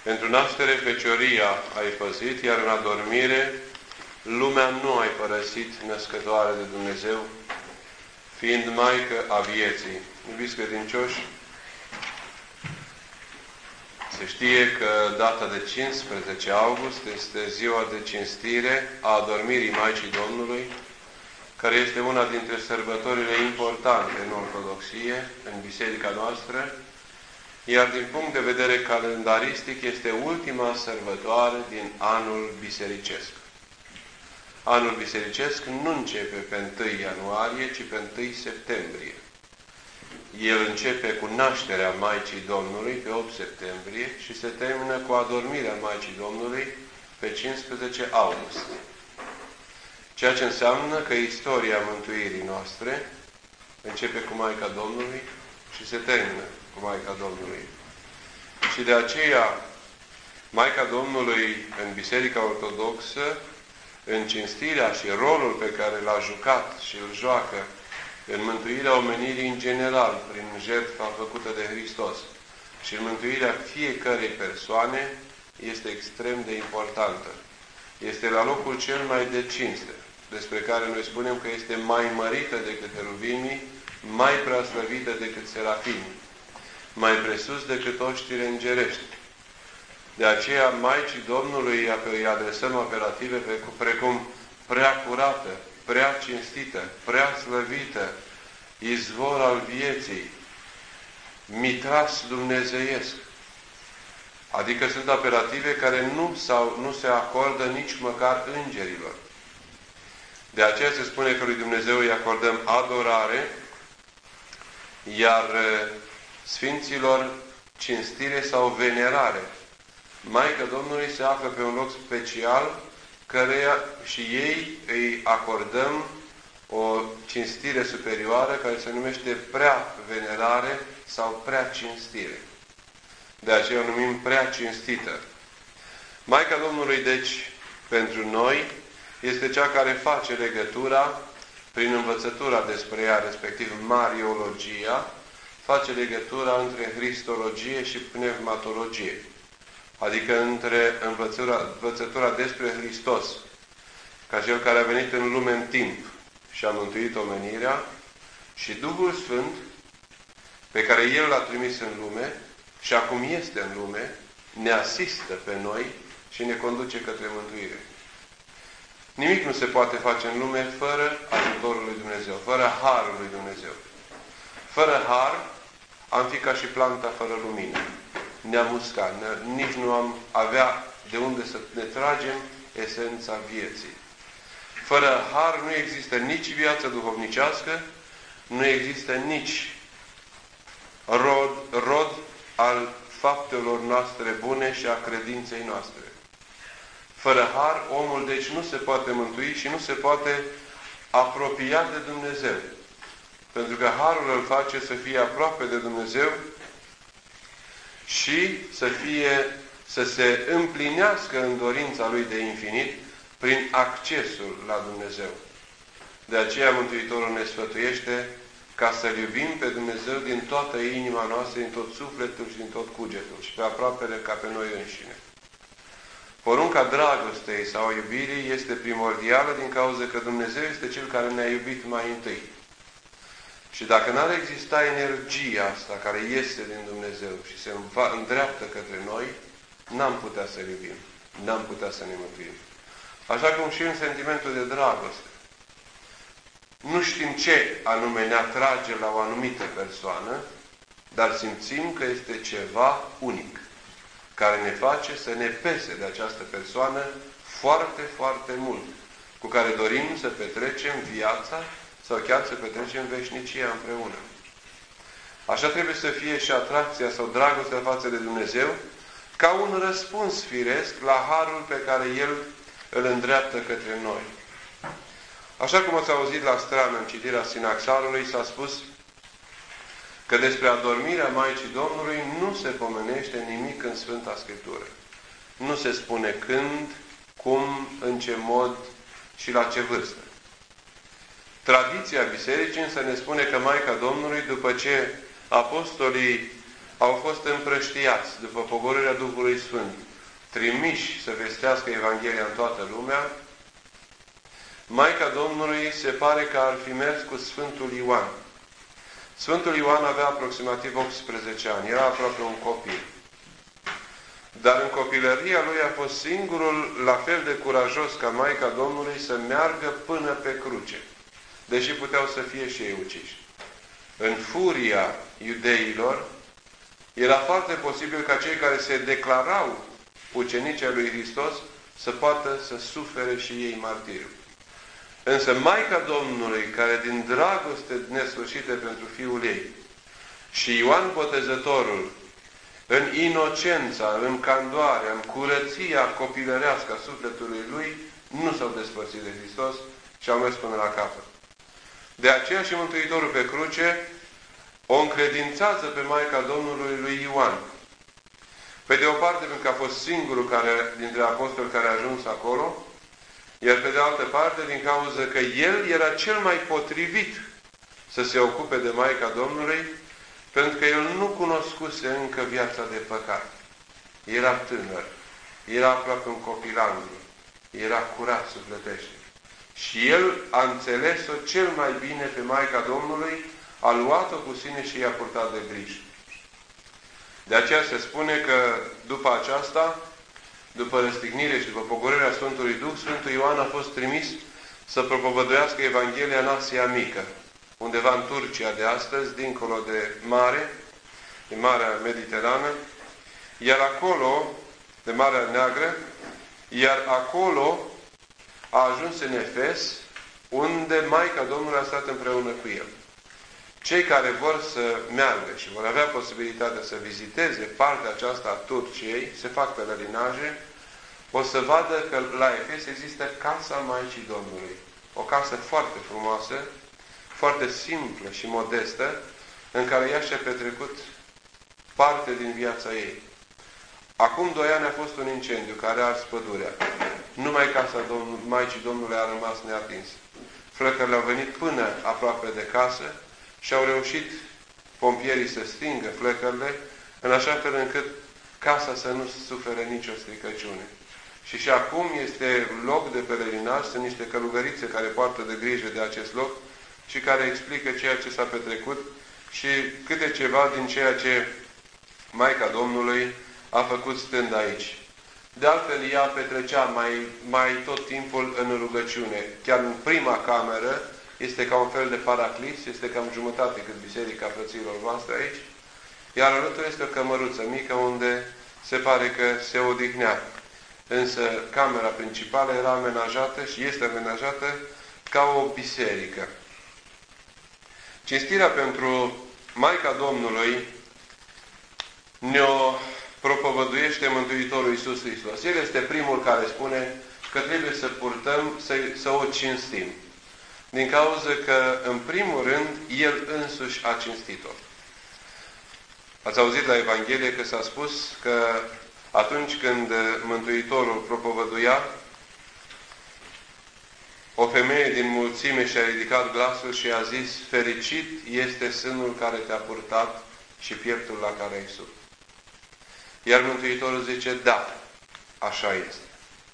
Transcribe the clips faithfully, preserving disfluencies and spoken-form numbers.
Pentru naștere fecioria ai păzit, iar în adormire lumea nu ai părăsit, născătoare de Dumnezeu, fiind Maică a vieții. Iubiți credincioși, se știe că data de cincisprezece august este ziua de cinstire a adormirii Maicii Domnului, care este una dintre sărbătorile importante în Ortodoxie, în biserica noastră, iar din punct de vedere calendaristic este ultima sărbătoare din anul bisericesc. Anul bisericesc nu începe pe întâi ianuarie, ci pe întâi septembrie. El începe cu nașterea Maicii Domnului pe opt septembrie și se termină cu adormirea Maicii Domnului pe cincisprezece august. Ceea ce înseamnă că istoria mântuirii noastre începe cu Maica Domnului și se termină cu Maica Domnului. Și de aceea, Maica Domnului în Biserica Ortodoxă, în cinstirea și rolul pe care l-a jucat și îl joacă în mântuirea omenirii în general, prin jertfa făcută de Hristos, și în mântuirea fiecărei persoane, este extrem de importantă. Este la locul cel mai de cinste, despre care noi spunem că este mai mărită decât heruvimii, mai preaslăvită decât serafimii, mai presus decât oștile îngerești. De aceea, Maicii Domnului îi adresăm apelative precum prea curată, prea cinstită, prea slăvită, izvor al vieții, mitras dumnezeiesc. Adică sunt apelative care nu, sau, nu se acordă nici măcar îngerilor. De aceea se spune că lui Dumnezeu îi acordăm adorare, iar Sfinților cinstire sau venerare. Maica Domnului se află pe un loc special, căreia și ei îi acordăm o cinstire superioară care se numește prea venerare sau prea cinstire. De aceea o numim prea cinstită. Maica Domnului, deci, pentru noi, este cea care face legătura prin învățătura despre ea, respectiv Mariologia, face legătura între Hristologie și Pneumatologie. Adică între învățătura, învățătura despre Hristos, ca Cel care a venit în lume în timp și a mântuit omenirea, și Duhul Sfânt, pe care El l-a trimis în lume și acum este în lume, ne asistă pe noi și ne conduce către mântuire. Nimic nu se poate face în lume fără ajutorul lui Dumnezeu, fără harul lui Dumnezeu. Fără har, am fi ca și planta fără lumină. Ne-am uscat, ne nici nu am avea de unde să ne tragem esența vieții. Fără har nu există nici viață duhovnicească, nu există nici rod, rod al faptelor noastre bune și a credinței noastre. Fără har, omul deci nu se poate mântui și nu se poate apropia de Dumnezeu. Pentru că harul îl face să fie aproape de Dumnezeu și să fie, să se împlinească în dorința lui de infinit prin accesul la Dumnezeu. De aceea Mântuitorul ne sfătuiește ca să-L iubim pe Dumnezeu din toată inima noastră, din tot sufletul și din tot cugetul și pe aproapele ca pe noi înșine. Porunca dragostei sau iubirii este primordială din cauza că Dumnezeu este Cel care ne-a iubit mai întâi. Și dacă n-ar exista energia asta care iese din Dumnezeu și se îndreaptă către noi, n-am putea să-L iubim, n-am putea să ne mântuim. Așa cum și în sentimentul de dragoste. Nu știm ce anume ne atrage la o anumită persoană, dar simțim că este ceva unic, care ne face să ne pese de această persoană foarte, foarte mult, cu care dorim să petrecem viața sau chiar să petrecem veșnicia împreună. Așa trebuie să fie și atracția sau dragostea față de Dumnezeu, ca un răspuns firesc la harul pe care El îl îndreaptă către noi. Așa cum ați auzit la strană în citirea Sinaxarului, s-a spus că despre adormirea Maicii Domnului nu se pomenește nimic în Sfânta Scriptură. Nu se spune când, cum, în ce mod și la ce vârstă. Tradiția Bisericii însă ne spune că Maica Domnului, după ce apostolii au fost împrăștiați după pogorârea Duhului Sfânt, trimiși să vestească Evanghelia în toată lumea, Maica Domnului se pare că ar fi mers cu Sfântul Ioan. Sfântul Ioan avea aproximativ optsprezece ani, era aproape un copil. Dar în copilăria lui a fost singurul la fel de curajos ca Maica Domnului să meargă până pe cruce, deși puteau să fie și ei uciși. În furia iudeilor, era foarte posibil ca cei care se declarau ucenicii lui Hristos să poată să sufere și ei martiriu. Însă Maica Domnului, care din dragoste nesfârșită pentru Fiul ei, și Ioan Botezătorul, în inocența, în candoarea, în curăția copilărească a sufletului lui, nu s-au despărțit de Hristos și au mers până la capăt. De aceea și Mântuitorul pe cruce o încredințează pe Maica Domnului lui Ioan. Pe de o parte, pentru că a fost singurul care, dintre apostoli care a ajuns acolo, iar pe de altă parte, din cauza că el era cel mai potrivit să se ocupe de Maica Domnului, pentru că el nu cunoscuse încă viața de păcat. Era tânăr, era aproape un copilandru, era curat sufletește. Și el a înțeles-o cel mai bine pe Maica Domnului, a luat-o cu sine și i-a purtat de grijă. De aceea se spune că după aceasta, după răstignire și după pogorârea Sfântului Duh, Sfântul Ioan a fost trimis să propovăduiască Evanghelia în Asia Mică, undeva în Turcia de astăzi, dincolo de mare, de Marea Mediterană, iar acolo, de Marea Neagră, iar acolo a ajuns în Efes, unde Maica Domnului a stat împreună cu el. Cei care vor să meargă și vor avea posibilitatea să viziteze partea aceasta a Turciei, se fac pelerinaje, o să vadă că la Efes există Casa Maicii Domnului. O casă foarte frumoasă, foarte simplă și modestă, în care ea și-a petrecut parte din viața ei. Acum doi ani a fost un incendiu care a ars pădurea. Numai Casa Domnul, Maicii Domnului a rămas neatins. Flăcările au venit până aproape de casă și au reușit pompierii să stingă flăcările, în așa fel încât casa să nu sufere nicio stricăciune. Și și acum este loc de pelerinaj, sunt niște călugărițe care poartă de grijă de acest loc și care explică ceea ce s-a petrecut și câte ceva din ceea ce Maica Domnului a făcut stând aici. De altfel, ea petrecea mai, mai tot timpul în rugăciune. Chiar în prima cameră este ca un fel de paraclis, este cam jumătate cât Biserica Frăților voastre aici, iar alături este o cămăruță mică unde se pare că se odihnea. Însă camera principală era amenajată și este amenajată ca o biserică. Cinstirea pentru Maica Domnului ne-o propovăduiește Mântuitorul Iisus Hristos. El este primul care spune că trebuie să purtăm, să, să o cinstim. Din cauza că, în primul rând, El însuși a cinstit-o. Ați auzit la Evanghelie că s-a spus că atunci când Mântuitorul propovăduia, o femeie din mulțime și-a ridicat glasul și a zis: fericit este sânul care te-a purtat și pieptul la care ai sub. Iar Mântuitorul zice: da, așa este.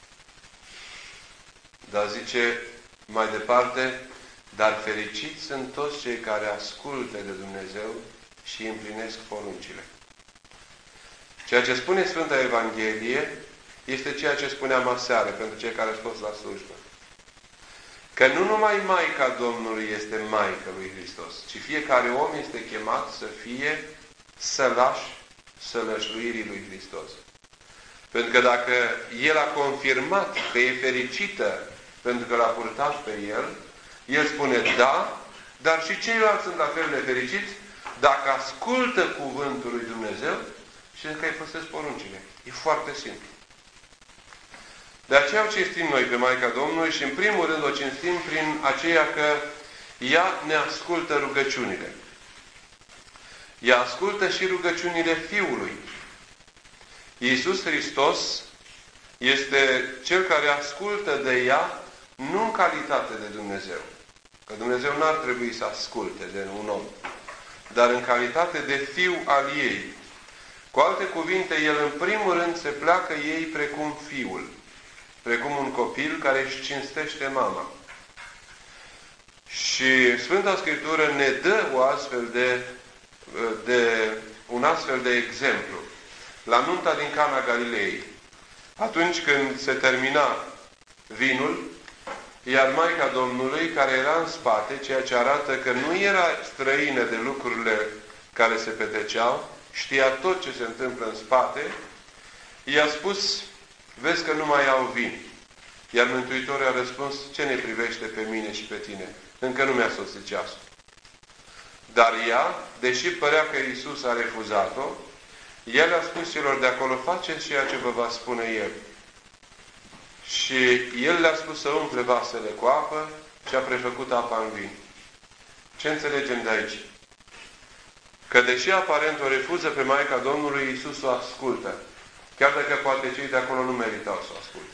Dar zice mai departe: dar fericiți sunt toți cei care ascultă de Dumnezeu și împlinesc poruncile. Ceea ce spune Sfânta Evanghelie este ceea ce spuneam aseară pentru cei care au fost la slujbă. Că nu numai Maica Domnului este Maica lui Hristos, ci fiecare om este chemat să fie sălaș sălășluirii lui Hristos. Pentru că dacă El a confirmat că e fericită pentru că l-a purtat pe El, El spune da, dar și ceilalți sunt la fel de fericiți dacă ascultă cuvântul lui Dumnezeu și că îi păstresc poruncile. E foarte simplu. De aceea o cinstim noi pe Maica Domnului și în primul rând o cinstim prin aceea că ea ne ascultă rugăciunile. Ea ascultă și rugăciunile Fiului. Iisus Hristos este Cel care ascultă de ea nu în calitate de Dumnezeu. Că Dumnezeu n-ar trebui să asculte de un om. Dar în calitate de Fiu al ei. Cu alte cuvinte, el în primul rând se pleacă ei precum fiul, precum un copil care își cinstește mama. Și Sfânta Scriptură ne dă o astfel de, de, un astfel de exemplu. La nunta din Cana Galilei, atunci când se termina vinul, iar Maica Domnului, care era în spate, ceea ce arată că nu era străină de lucrurile care se petreceau, știa tot ce se întâmplă în spate, i-a spus, vezi că nu mai au vin. Iar Mântuitorul a răspuns, ce ne privește pe mine și pe tine? Încă nu mi-a sosit ceasul. Dar ea, deși părea că Iisus a refuzat-o, el a spus celor de acolo, faceți ceea ce vă va spune El. Și El le-a spus să umple vasele cu apă și a prefăcut apa în vin. Ce înțelegem de aici? Că deși aparent o refuză pe Maica Domnului, Iisus o ascultă. Chiar dacă poate cei de acolo nu meritau să o asculte.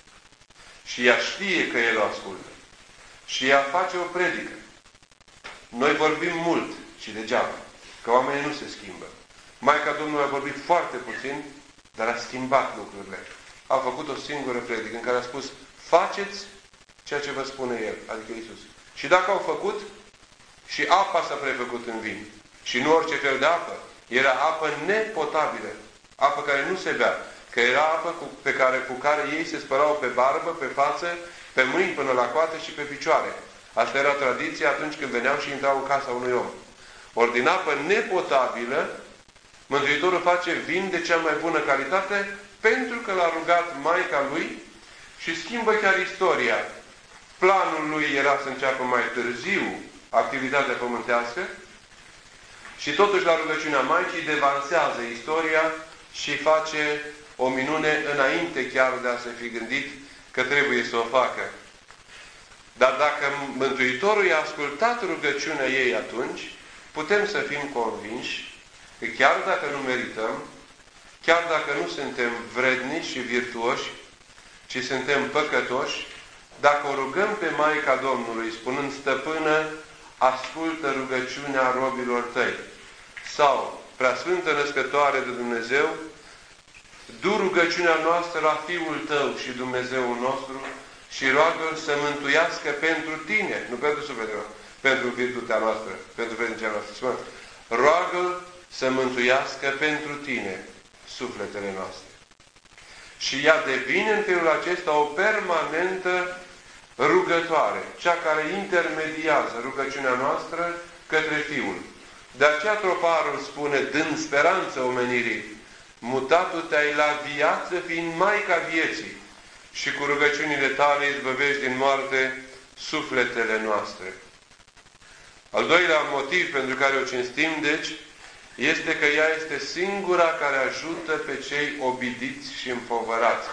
Și ea știe că El o ascultă. Și ea face o predică. Noi vorbim mult și degeaba, că oamenii nu se schimbă. Maica Domnului a vorbit foarte puțin, dar a schimbat lucrurile. A făcut o singură predică în care a spus, faceți ceea ce vă spune El, adică Iisus. Și dacă au făcut, și apa s-a prefăcut în vin. Și nu orice fel de apă. Era apă nepotabilă. Apă care nu se bea. Că era apă cu, pe care, cu care ei se spălau pe barbă, pe față, pe mâini până la coate și pe picioare. Asta era tradiția atunci când veneau și intrau în casa unui om. Ori din apă nepotabilă, Mântuitorul face vin de cea mai bună calitate pentru că l-a rugat Maica Lui și schimbă chiar istoria. Planul lui era să înceapă mai târziu activitatea pământească și totuși la rugăciunea Maicii devansează istoria și face o minune înainte chiar de a se fi gândit că trebuie să o facă. Dar dacă Mântuitorul i-a ascultat rugăciunea ei atunci, putem să fim convinși că chiar dacă nu merităm, chiar dacă nu suntem vrednici și virtuoși, ci suntem păcătoși, dacă o rugăm pe Maica Domnului, spunând, Stăpână, ascultă rugăciunea robilor tăi. Sau, Preasfântă Născătoare de Dumnezeu, du rugăciunea noastră la Fiul Tău și Dumnezeul nostru și roagă-L să mântuiască pentru tine, nu pentru sufletul, pentru virtutea noastră, pentru vrednicia noastră. Spune, roagă-L să mântuiască pentru tine sufletele noastre. Și ea devine în felul acesta o permanentă rugătoare, cea care intermediază rugăciunea noastră către Fiul. De aceea Troparul spune, dând speranță omenirii, mutatul te-ai la viață fiind Maica vieții și cu rugăciunile tale izbăvești din moarte sufletele noastre. Al doilea motiv pentru care o cinstim, deci, este că ea este singura care ajută pe cei obidiți și împovărați.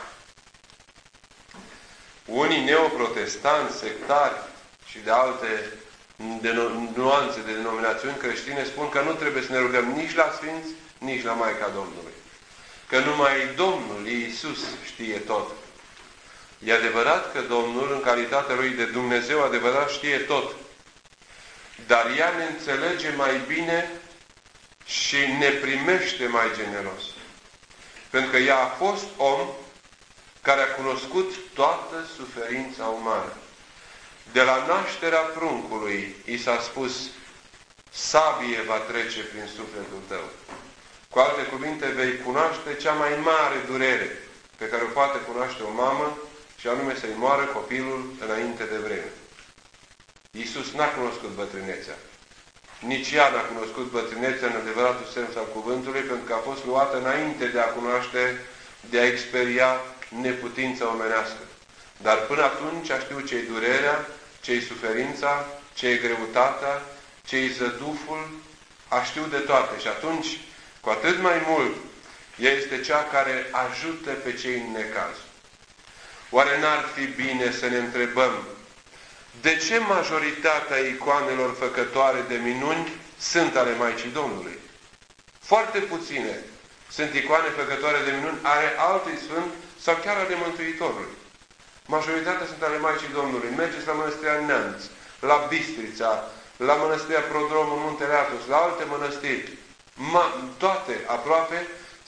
Unii neoprotestanți, sectari și de alte de nuanțe de denominațiuni creștine spun că nu trebuie să ne rugăm nici la Sfinți, nici la Maica Domnului. Că numai Domnul Iisus știe tot. E adevărat că Domnul, în calitatea Lui de Dumnezeu adevărat, știe tot. Dar ea ne înțelege mai bine și ne primește mai generos. Pentru că ea a fost om care a cunoscut toată suferința umană. De la nașterea pruncului i s-a spus, sabie va trece prin sufletul tău. Cu alte cuvinte, vei cunoaște cea mai mare durere pe care o poate cunoaște o mamă, și anume să-i moară copilul înainte de vreme. Iisus n-a cunoscut bătrânețea. Nici ea n-a cunoscut bătrânețea în adevăratul sens al cuvântului, pentru că a fost luată înainte de a cunoaște, de a experia neputința omenească. Dar până atunci a știut ce-i durerea, ce-i suferința, ce-i greutatea, ce-i zăduful, a știut de toate. Și atunci, cu atât mai mult, ea este cea care ajută pe cei în necaz. Oare n-ar fi bine să ne întrebăm de ce majoritatea icoanelor făcătoare de minuni sunt ale Maicii Domnului? Foarte puține sunt icoane făcătoare de minuni ale altui Sfânt sau chiar ale Mântuitorului. Majoritatea sunt ale Maicii Domnului. Mergeți la Mănăstirea Neamț, la Bistrița, la Mănăstirea Prodromul Muntele Atos, la alte mănăstiri. Ma, toate, aproape,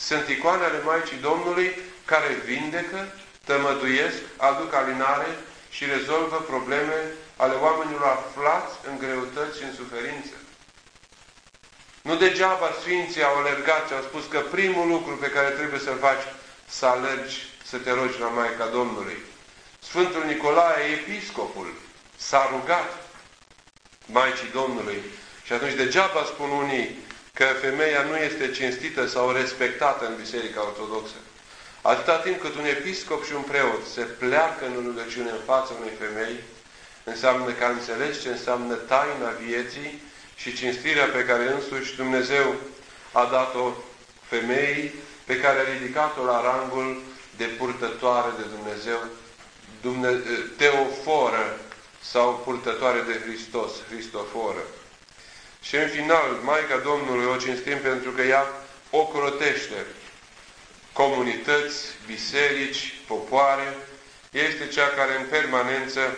Sunt icoane ale Maicii Domnului care vindecă, tămăduiesc, aduc alinare și rezolvă probleme ale oamenilor aflați în greutăți și în suferință. Nu degeaba Sfinții au alergat și au spus că primul lucru pe care trebuie să-l faci, să alergi, să te rogi la Maica Domnului. Sfântul Nicolae, episcopul, s-a rugat Maicii Domnului. Și atunci degeaba spun unii că femeia nu este cinstită sau respectată în Biserica Ortodoxă. Atâta timp cât un episcop și un preot se pleacă în rugăciune în fața unei femei, înseamnă că a înțeles ce înseamnă taina vieții și cinstirea pe care însuși Dumnezeu a dat-o femeii, pe care a ridicat-o la rangul de purtătoare de Dumnezeu, Dumne Teoforă sau purtătoare de Hristos, Hristoforă. Și în final, Maica Domnului o cinstim pentru că ea ocrotește comunități, biserici, popoare. Este cea care în permanență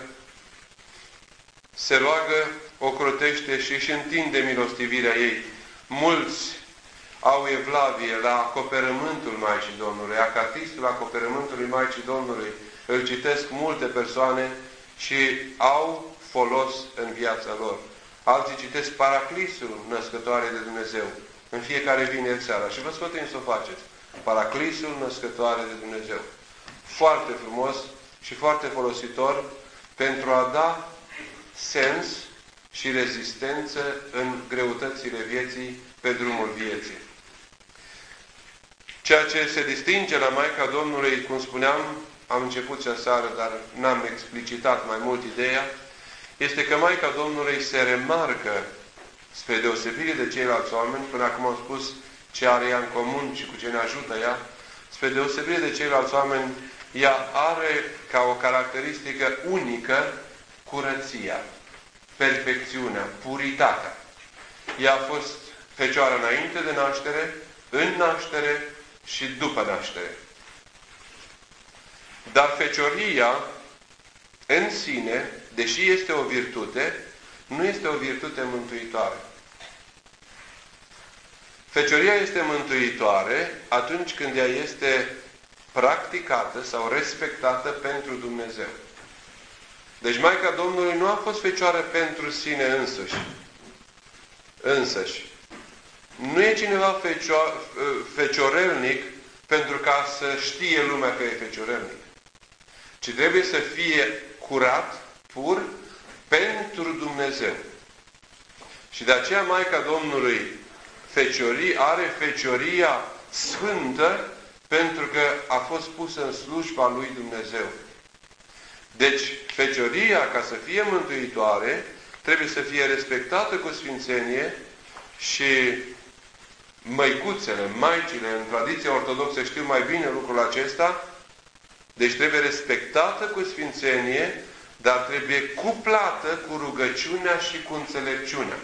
se roagă, ocrotește și își întinde milostivirea ei. Mulți au evlavie la acoperământul Maicii Domnului, acatistul acoperământului Maicii Domnului. Îl citesc multe persoane și au folos în viața lor. Alții citesc Paraclisul Născătoare de Dumnezeu în fiecare vineri seara. Și vă sfătuim să o faceți. Paraclisul Născătoare de Dumnezeu. Foarte frumos și foarte folositor pentru a da sens și rezistență în greutățile vieții, pe drumul vieții. Ceea ce se distinge la Maica Domnului, cum spuneam, am început și aseară, dar n-am explicitat mai mult ideea, este că Maica Domnului se remarcă, spre deosebire de ceilalți oameni, până acum am spus ce are ea în comun și cu ce ne ajută ea, spre deosebire de ceilalți oameni, ea are ca o caracteristică unică curăția, perfecțiunea, puritatea. Ea a fost fecioară înainte de naștere, în naștere și după naștere. Dar fecioria în sine, deși este o virtute, nu este o virtute mântuitoare. Fecioria este mântuitoare atunci când ea este practicată sau respectată pentru Dumnezeu. Deci Maica Domnului nu a fost fecioară pentru sine însuși. Însăși. Nu e cineva fecio feciorelnic pentru ca să știe lumea că e feciorelnic. Ci trebuie să fie curat, pur, pentru Dumnezeu. Și de aceea Maica Domnului feciorii, are fecioria sfântă pentru că a fost pusă în slujba lui Dumnezeu. Deci, fecioria, ca să fie mântuitoare, trebuie să fie respectată cu sfințenie și măicuțele, maicile, în tradiția ortodoxă știu mai bine lucrul acesta, deci trebuie respectată cu sfințenie, dar trebuie cuplată cu rugăciunea și cu înțelepciunea.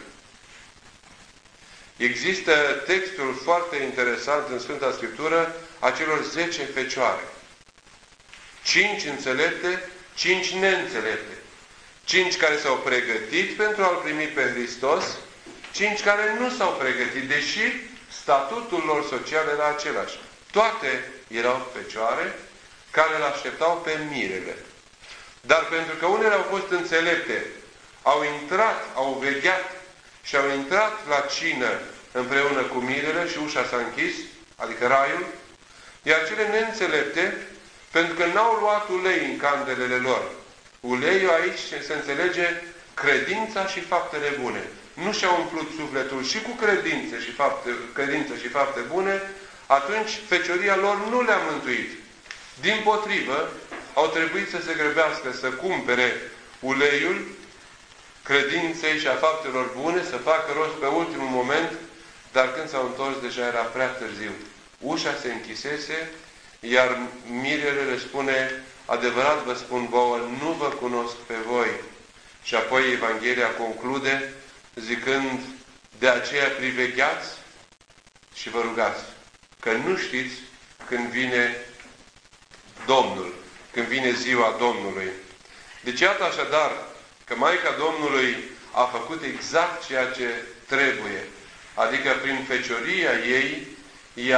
Există textul foarte interesant în Sfânta Scriptură a celor zece fecioare. Cinci înțelepte, cinci neînțelepte. Cinci care s-au pregătit pentru a-L primi pe Hristos, cinci care nu s-au pregătit, deși statutul lor social era același. Toate erau fecioare care îl așteptau pe mirele. Dar pentru că unele au fost înțelepte, au intrat, au vegheat și au intrat la cină împreună cu mirele și ușa s-a închis, adică raiul, iar cele neînțelepte, pentru că n-au luat ulei în candelele lor. Uleiul aici se înțelege credința și faptele bune. Nu și-au umplut sufletul și cu credințe și fapte, credință și fapte bune, atunci fecioria lor nu le-a mântuit. Dimpotrivă, au trebuit să se grăbească să cumpere uleiul credinței și a faptelor bune, să facă rost pe ultimul moment, dar când s-au întors deja era prea târziu. Ușa se închisese, iar mirele le spune, adevărat vă spun vouă, nu vă cunosc pe voi. Și apoi Evanghelia conclude zicând, de aceea privegheați și vă rugați, că nu știți când vine Domnul, când vine ziua Domnului. Deci iată așadar că Maica Domnului a făcut exact ceea ce trebuie. Adică prin fecioria ei i-a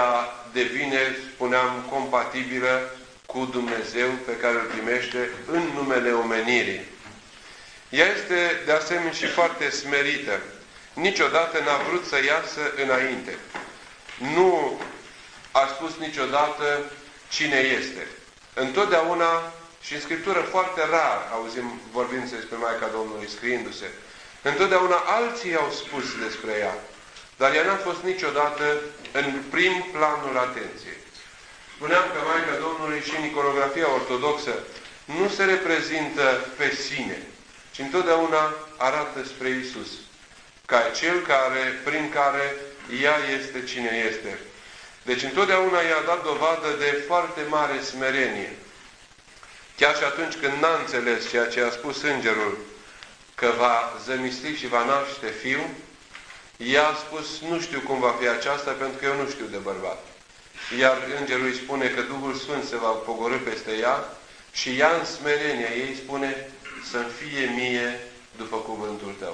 devine, spuneam, compatibilă cu Dumnezeu pe care îl primește în numele omenirii. Ea este de asemenea și foarte smerită. Niciodată n-a vrut să iasă înainte. Nu a spus niciodată cine este. Întotdeauna, și în Scriptură foarte rar auzim vorbind despre Maica Domnului, scriindu-se, întotdeauna alții au spus despre ea. Dar ea n-a fost niciodată în prim planul atenției. Spuneam că Maica Domnului și în iconografia ortodoxă nu se reprezintă pe sine, ci întotdeauna arată spre Iisus, ca cel care, prin care ea este cine este. Deci întotdeauna i-a dat dovadă de foarte mare smerenie. Chiar și atunci când n-a înțeles ceea ce a spus îngerul, că va zămisli și va naște fiu, ea a spus, nu știu cum va fi aceasta, pentru că eu nu știu de bărbat. Iar îngerul îi spune că Duhul Sfânt se va pogorî peste ea și ea în smerenia ei spune, să-mi fie mie după cuvântul tău.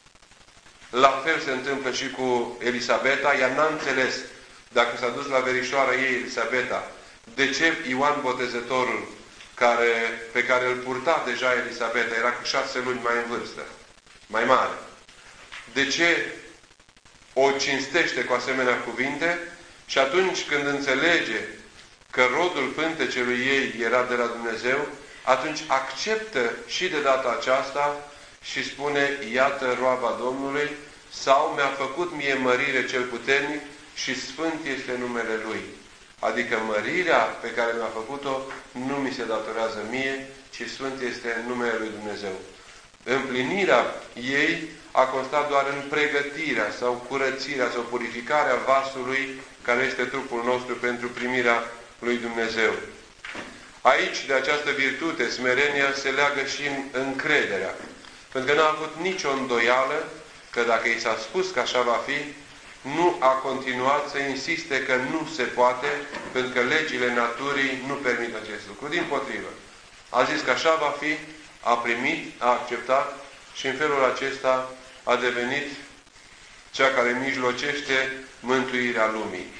La fel se întâmplă și cu Elisabeta. Ea n-a înțeles, dacă s-a dus la verișoara ei, Elisabeta, de ce Ioan Botezătorul, care, pe care îl purta deja Elisabeta, era cu șase luni mai în vârstă, mai mare. De ce o cinstește cu asemenea cuvinte? Și atunci când înțelege că rodul pântecelui ei era de la Dumnezeu, atunci acceptă și de data aceasta și spune, iată roaba Domnului, sau mi-a făcut mie mărire cel puternic și sfânt este numele Lui. Adică mărirea pe care mi-a făcut-o nu mi se datorează mie, ci sfânt este numele Lui Dumnezeu. Împlinirea ei a constat doar în pregătirea sau curățirea sau purificarea vasului care este trupul nostru pentru primirea lui Dumnezeu. Aici, de această virtute, smerenia, se leagă și în încrederea. Pentru că n-a avut nicio îndoială că dacă i s-a spus că așa va fi, nu a continuat să insiste că nu se poate, pentru că legile naturii nu permit acest lucru. Dimpotrivă. A zis că așa va fi, a primit, a acceptat și în felul acesta a devenit cea care mijlocește mântuirea lumii.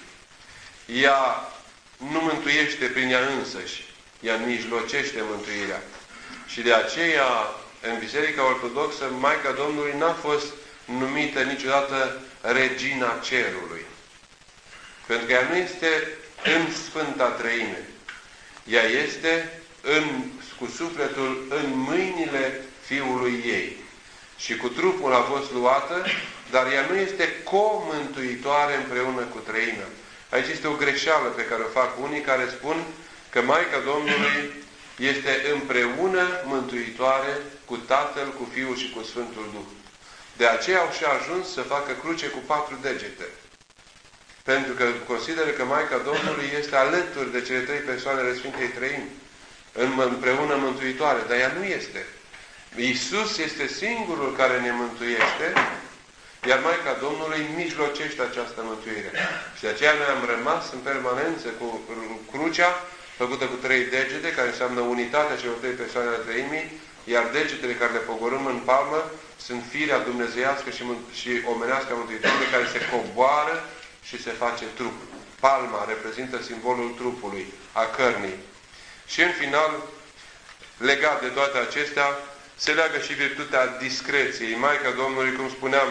Ea nu mântuiește prin ea însăși, ea mijlocește mântuirea. Și de aceea, în Biserica Ortodoxă, Maica Domnului n-a fost numită niciodată Regina Cerului. Pentru că ea nu este în Sfânta Treime. Ea este în, cu sufletul în mâinile Fiului ei. Și cu trupul a fost luată, dar ea nu este comântuitoare împreună cu Treimea. Aici este o greșeală pe care o fac unii care spun că Maica Domnului este împreună mântuitoare cu Tatăl, cu Fiul și cu Sfântul Duh. De aceea au și ajuns să facă cruce cu patru degete. Pentru că consideră că Maica Domnului este alături de cele trei persoane ale Sfintei Treimi, împreună mântuitoare, dar ea nu este. Iisus este singurul care ne mântuiește, iar Maica Domnului mijlocește această mântuire. Și de aceea noi am rămas în permanență cu crucea, făcută cu trei degete, care înseamnă unitatea celor trei persoane ale Treimii, iar degetele care le pogorâm în palmă sunt firea dumnezeiască și, și omenească a Mântuitorului, care se coboară și se face trup. Palma reprezintă simbolul trupului, a cărnii. Și în final, legat de toate acestea, se leagă și virtutea discreției. Maica Domnului, cum spuneam,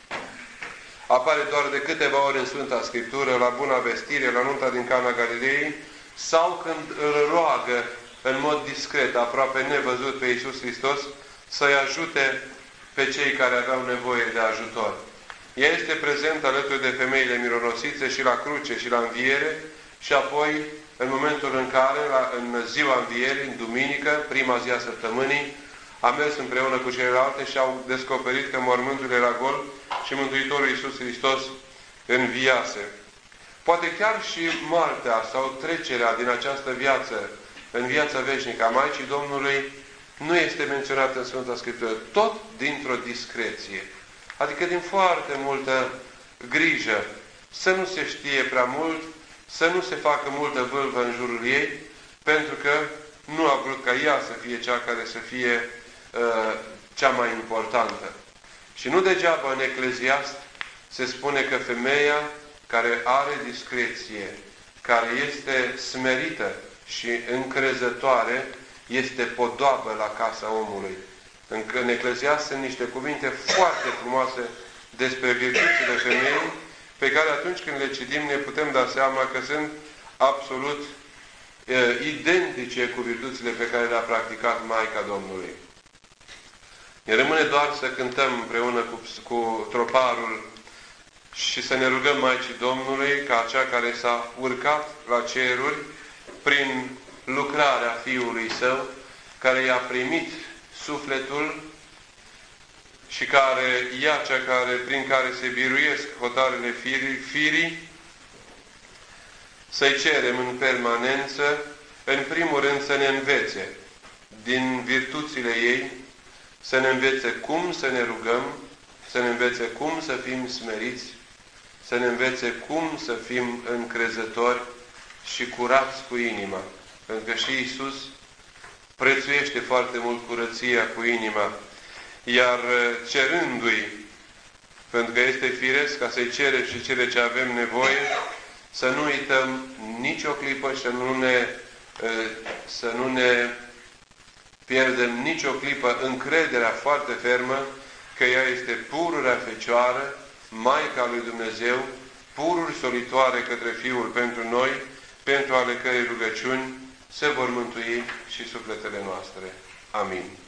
apare doar de câteva ori în Sfânta Scriptură, la Buna Vestire, la nunta din Cana Galilei, sau când îl roagă în mod discret, aproape nevăzut pe Iisus Hristos, să-i ajute pe cei care aveau nevoie de ajutor. Ea este prezentă alături de femeile mironosițe și la cruce și la înviere și apoi, în momentul în care, la, în ziua învierii, în duminică, prima zi a săptămânii, a mers împreună cu celelalte și au descoperit că mormântul era gol și Mântuitorul Iisus Hristos înviase. Poate chiar și moartea sau trecerea din această viață în viața veșnică a Maicii Domnului nu este menționată în Sfânta Scriptură, tot dintr-o discreție. Adică din foarte multă grijă, să nu se știe prea mult, să nu se facă multă vâlvă în jurul ei, pentru că nu a vrut ca ea să fie cea care să fie uh, cea mai importantă. Și nu degeaba în Ecleziast se spune că femeia care are discreție care este smerită și încrezătoare, este podoabă la casa omului. În Ecleziast sunt niște cuvinte foarte frumoase despre virtuțile femeii, pe care atunci când le citim ne putem da seama că sunt absolut e, identice cu virtuțile pe care le-a practicat Maica Domnului. Ne rămâne doar să cântăm împreună cu, cu troparul și să ne rugăm Maicii Domnului ca cea care s-a urcat la ceruri prin lucrarea Fiului Său, care i-a primit sufletul și care ea cea care, prin care se biruiesc hotarele firii, firii, să-i cerem în permanență, în primul rând să ne învețe din virtuțile ei, să ne învețe cum să ne rugăm, să ne învețe cum să fim smeriți, să ne învețe cum să fim încrezători și curați cu inima. Pentru că și Iisus prețuiește foarte mult curăția cu inima. Iar cerându-i, pentru că este firesc ca să-i cerem și cele ce avem nevoie, să nu uităm nicio clipă și să nu ne, să nu ne pierdem nicio clipă încrederea foarte fermă că ea este pururea Fecioară, Maica lui Dumnezeu, pururi solitoare către Fiul pentru noi, pentru ale cărei rugăciuni se vor mântui și sufletele noastre. Amin.